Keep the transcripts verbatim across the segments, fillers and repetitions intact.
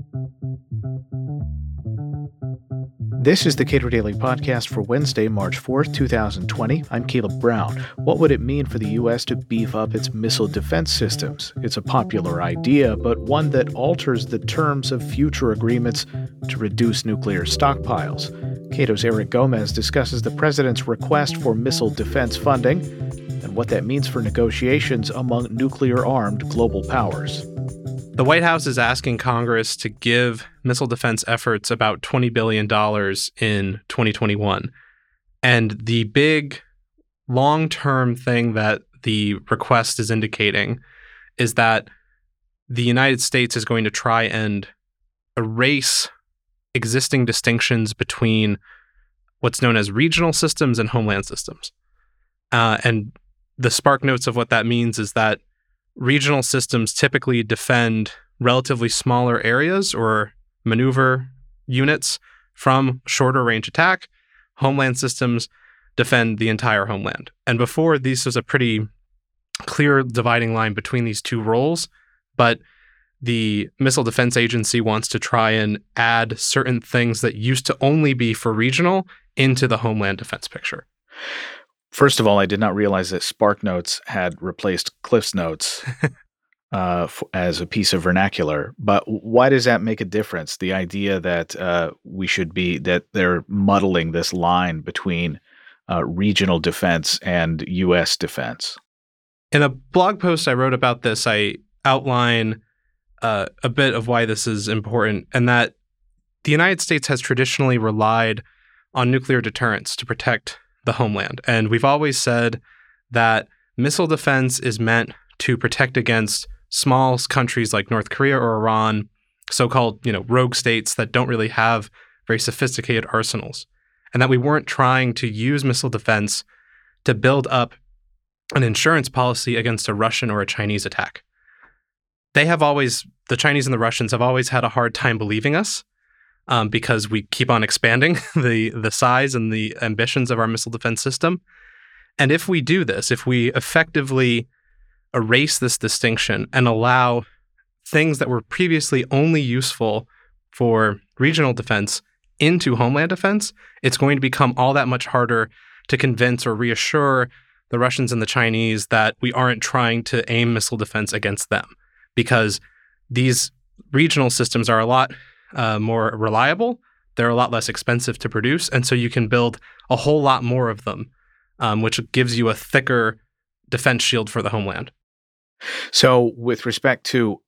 This is the Cato Daily Podcast for Wednesday, March fourth, twenty twenty. I'm Caleb Brown. What would it mean for the U S to beef up its missile defense systems? It's a popular idea, but one that alters the terms of future agreements to reduce nuclear stockpiles. Cato's Eric Gomez discusses the president's request for missile defense funding and what that means for negotiations among nuclear-armed global powers. The White House is asking Congress to give missile defense efforts about twenty billion dollars in twenty twenty-one. And the big long-term thing that the request is indicating is that the United States is going to try and erase existing distinctions between what's known as regional systems and homeland systems. Uh, and the spark notes of what that means is that regional systems typically defend relatively smaller areas or maneuver units from shorter range attack. Homeland systems defend the entire homeland. And before, this was a pretty clear dividing line between these two roles, but the Missile Defense Agency wants to try and add certain things that used to only be for regional into the homeland defense picture. First of all, I did not realize that SparkNotes had replaced CliffsNotes uh, f- as a piece of vernacular. But why does that make a difference? The idea that uh, we should be, that they're muddling this line between uh, regional defense and U S defense. In a blog post I wrote about this, I outline uh, a bit of why this is important, and that the United States has traditionally relied on nuclear deterrence to protect the homeland. And we've always said that missile defense is meant to protect against small countries like North Korea or Iran, so-called, you know, rogue states that don't really have very sophisticated arsenals. And that we weren't trying to use missile defense to build up an insurance policy against a Russian or a Chinese attack. They have always, the Chinese and the Russians have always had a hard time believing us. Um, because we keep on expanding the, the size and the ambitions of our missile defense system. And if we do this, if we effectively erase this distinction and allow things that were previously only useful for regional defense into homeland defense, it's going to become all that much harder to convince or reassure the Russians and the Chinese that we aren't trying to aim missile defense against them, because these regional systems are a lot Uh, more reliable. They're a lot less expensive to produce, and so you can build a whole lot more of them, um, which gives you a thicker defense shield for the homeland. So with respect to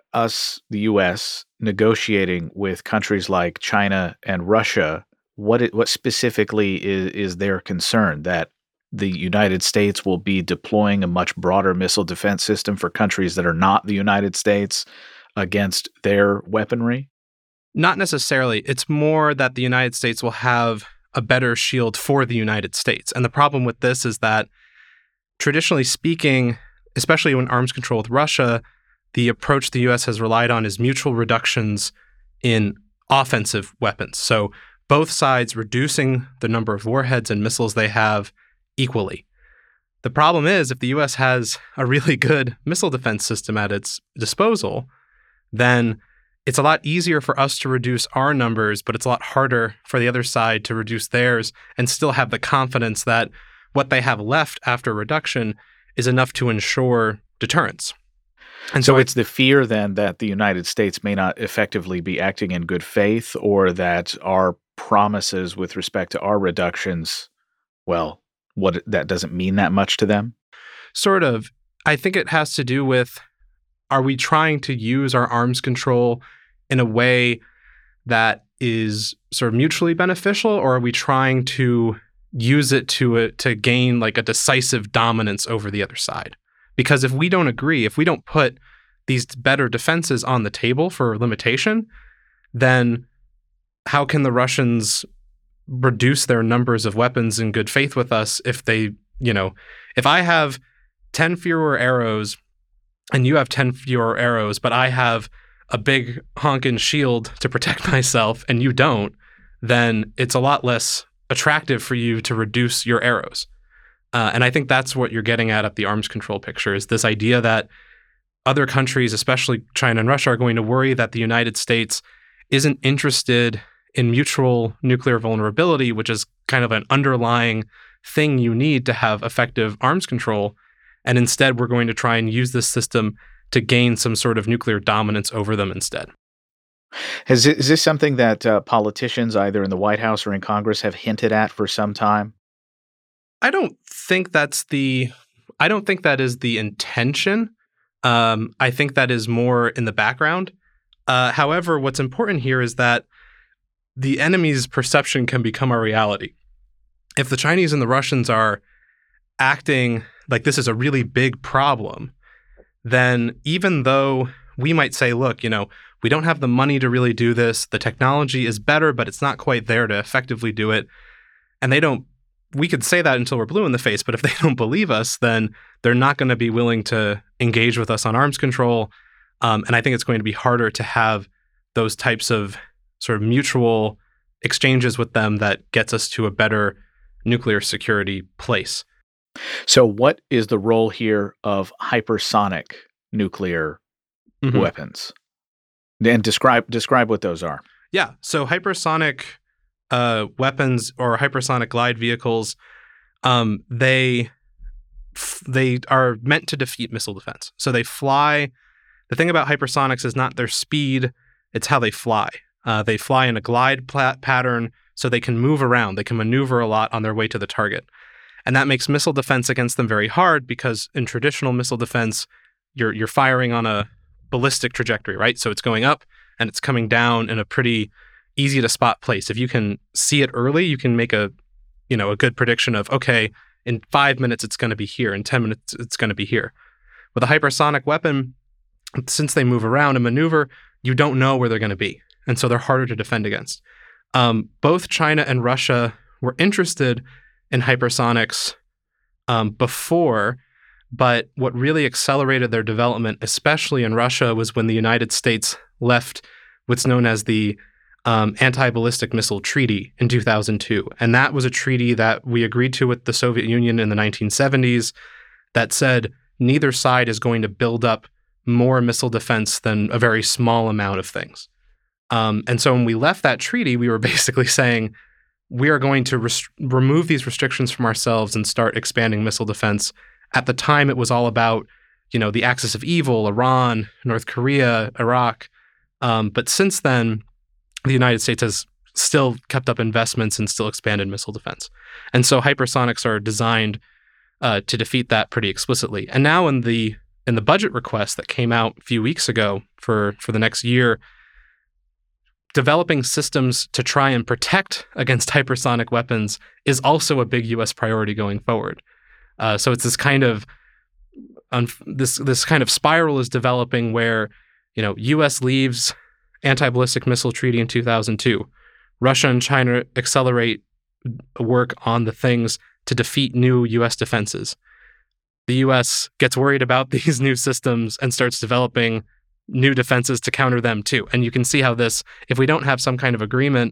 us, the U S, negotiating with countries like China and Russia, what it, what specifically is, is their concern? That the United States will be deploying a much broader missile defense system for countries that are not the United States against their weaponry? Not necessarily. It's more that the United States will have a better shield for the United States. And the problem with this is that, traditionally speaking, especially when arms control with Russia, the approach the U S has relied on is mutual reductions in offensive weapons. So both sides reducing the number of warheads and missiles they have equally. The problem is, if the U S has a really good missile defense system at its disposal, then it's a lot easier for us to reduce our numbers, but it's a lot harder for the other side to reduce theirs and still have the confidence that what they have left after reduction is enough to ensure deterrence. And so, so it's the fear then that the United States may not effectively be acting in good faith, or that our promises with respect to our reductions, well, what that doesn't mean that much to them? Sort of. I think it has to do with, are we trying to use our arms control in a way that is sort of mutually beneficial, or are we trying to use it to uh, to gain like a decisive dominance over the other side? Because if we don't agree, if we don't put these better defenses on the table for limitation, then how can the Russians reduce their numbers of weapons in good faith with us if they, you know, if I have ten fewer arrows and you have ten fewer arrows, but I have a big honkin' shield to protect myself and you don't, then it's a lot less attractive for you to reduce your arrows. Uh, and I think that's what you're getting at at the arms control picture, is this idea that other countries, especially China and Russia, are going to worry that the United States isn't interested in mutual nuclear vulnerability, which is kind of an underlying thing you need to have effective arms control. And instead, we're going to try and use this system to gain some sort of nuclear dominance over them instead. Has, is this something that uh, politicians, either in the White House or in Congress, have hinted at for some time? I don't think that's the, I don't think that is the intention. Um, I think that is more in the background. Uh, however, what's important here is that the enemy's perception can become a reality. If the Chinese and the Russians are acting like this is a really big problem, then even though we might say, look, you know, we don't have the money to really do this, the technology is better, but it's not quite there to effectively do it, and they don't, we could say that until we're blue in the face, but if they don't believe us, then they're not going to be willing to engage with us on arms control. Um, and I think it's going to be harder to have those types of sort of mutual exchanges with them that gets us to a better nuclear security place. So what is the role here of hypersonic nuclear mm-hmm. weapons? And describe describe what those are. Yeah. So hypersonic uh, weapons or hypersonic glide vehicles, um, they they are meant to defeat missile defense. So they fly. The thing about hypersonics is not their speed, it's how they fly. Uh, they fly in a glide plat- pattern, so they can move around. They can maneuver a lot on their way to the target. And that makes missile defense against them very hard because in traditional missile defense, you're you're firing on a ballistic trajectory, right? So it's going up and it's coming down in a pretty easy to spot place. If you can see it early, you can make a, you know, a good prediction of, okay, in five minutes it's going to be here, in ten minutes it's going to be here. With a hypersonic weapon, since they move around and maneuver, you don't know where they're going to be. And so they're harder to defend against. Um, both China and Russia were interested in hypersonics um, before, but what really accelerated their development, especially in Russia, was when the United States left what's known as the um, Anti-Ballistic Missile Treaty in two thousand two. And that was a treaty that we agreed to with the Soviet Union in the nineteen seventies that said neither side is going to build up more missile defense than a very small amount of things. Um, and so when we left that treaty, we were basically saying we are going to rest- remove these restrictions from ourselves and start expanding missile defense. At the time, it was all about, you know, the axis of evil, Iran, North Korea, Iraq. Um, but since then, the United States has still kept up investments and still expanded missile defense. And so hypersonics are designed uh, to defeat that pretty explicitly. And now in the in the budget request that came out a few weeks ago for, for the next year, developing systems to try and protect against hypersonic weapons is also a big U S priority going forward. Uh, so it's this kind of um, this this kind of spiral is developing where, you know, U S leaves anti-ballistic missile treaty in two thousand two. Russia and China accelerate work on the things to defeat new U S defenses. The U S gets worried about these new systems and starts developing new defenses to counter them too. And you can see how this, if we don't have some kind of agreement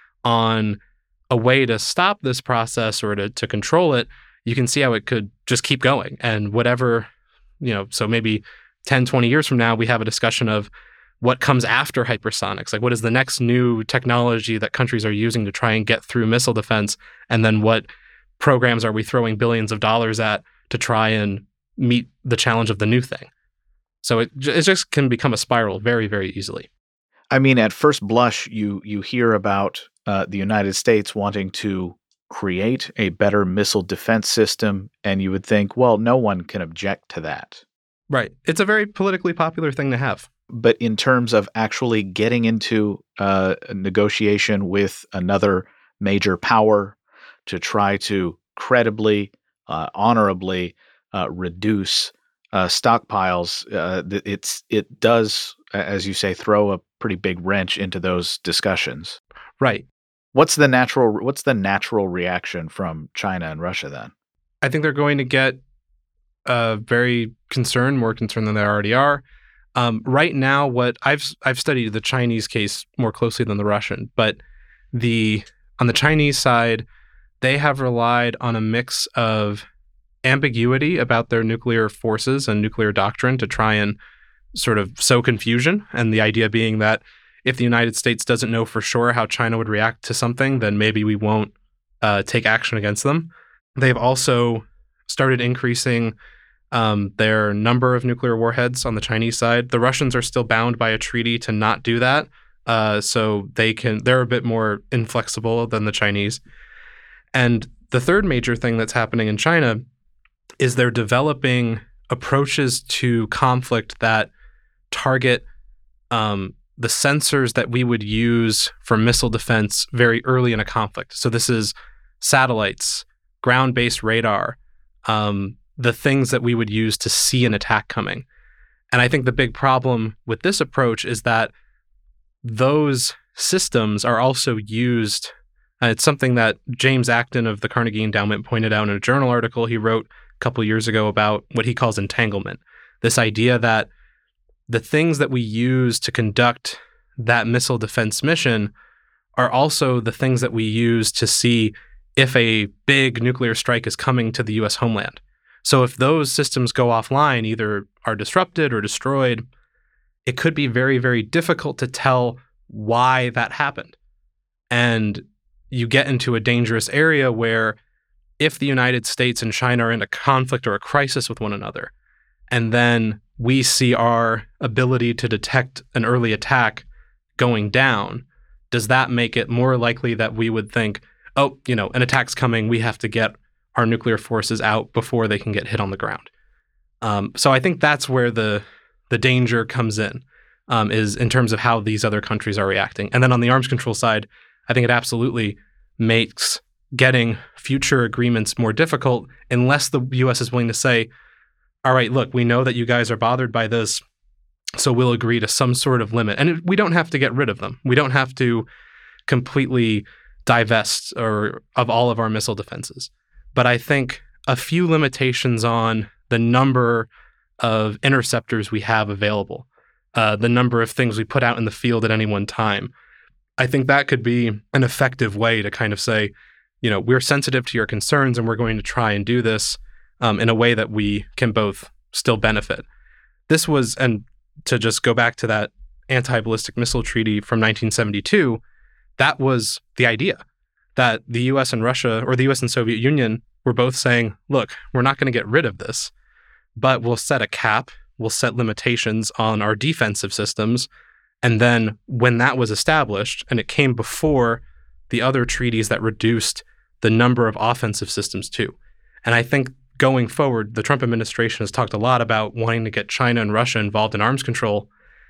on a way to stop this process or to, to control it, you can see how it could just keep going. And whatever, you know, so maybe ten, twenty years from now, we have a discussion of what comes after hypersonics. Like, what is the next new technology that countries are using to try and get through missile defense? And then what programs are we throwing billions of dollars at to try and meet the challenge of the new thing? So it, it just can become a spiral very, very easily. I mean, at first blush, you you hear about uh, the United States wanting to create a better missile defense system, and you would think, well, no one can object to that. Right. It's a very politically popular thing to have. But in terms of actually getting into uh, a negotiation with another major power to try to credibly, uh, honorably uh, reduce uh, stockpiles, uh, it's it does, as you say, throw a pretty big wrench into those discussions. Right. What's the natural What's the natural reaction from China and Russia then? I think they're going to get uh, very concerned, more concerned than they already are. Um, right now, what I've I've studied the Chinese case more closely than the Russian, but the on the Chinese side, they have relied on a mix of ambiguity about their nuclear forces and nuclear doctrine to try and sort of sow confusion. And the idea being that if the United States doesn't know for sure how China would react to something, then maybe we won't uh, take action against them. They've also started increasing um, their number of nuclear warheads on the Chinese side. The Russians are still bound by a treaty to not do that. Uh, so they can, they're a bit more inflexible than the Chinese. And the third major thing that's happening in China is they're developing approaches to conflict that target um, the sensors that we would use for missile defense very early in a conflict. So this is satellites, ground-based radar, um, the things that we would use to see an attack coming. And I think the big problem with this approach is that those systems are also used. Uh, it's something that James Acton of the Carnegie Endowment pointed out in a journal article he wrote a couple of years ago about what he calls entanglement. This idea that the things that we use to conduct that missile defense mission are also the things that we use to see if a big nuclear strike is coming to the U S homeland. So if those systems go offline, either are disrupted or destroyed, it could be very, very difficult to tell why that happened. And you get into a dangerous area where if the United States and China are in a conflict or a crisis with one another, and then we see our ability to detect an early attack going down, does that make it more likely that we would think, oh, you know, an attack's coming, we have to get our nuclear forces out before they can get hit on the ground? Um, so I think that's where the the danger comes in, um, is in terms of how these other countries are reacting. And then on the arms control side, I think it absolutely makes getting future agreements more difficult unless the U S is willing to say, all right, look, we know that you guys are bothered by this, so we'll agree to some sort of limit. And we don't have to get rid of them. We don't have to completely divest or of all of our missile defenses. But I think a few limitations on the number of interceptors we have available, uh, the number of things we put out in the field at any one time, I think that could be an effective way to kind of say, you know, we're sensitive to your concerns and we're going to try and do this um, in a way that we can both still benefit. This was, and to just go back to that anti-ballistic missile treaty from nineteen seventy-two, that was the idea, that the U S and Russia, or the U S and Soviet Union, were both saying, look, we're not going to get rid of this, but we'll set a cap, we'll set limitations on our defensive systems. And then when that was established, and it came before the other treaties that reduced the number of offensive systems too. And I think going forward, the Trump administration has talked a lot about wanting to get China and Russia involved in arms control.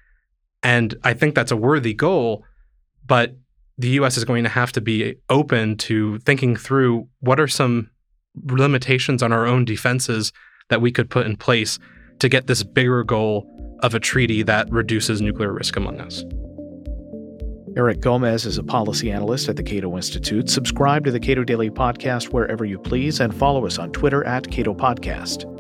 And I think that's a worthy goal, but the U S is going to have to be open to thinking through what are some limitations on our own defenses that we could put in place to get this bigger goal of a treaty that reduces nuclear risk among us. Eric Gomez is a policy analyst at the Cato Institute. Subscribe to the Cato Daily Podcast wherever you please and follow us on Twitter at Cato Podcast.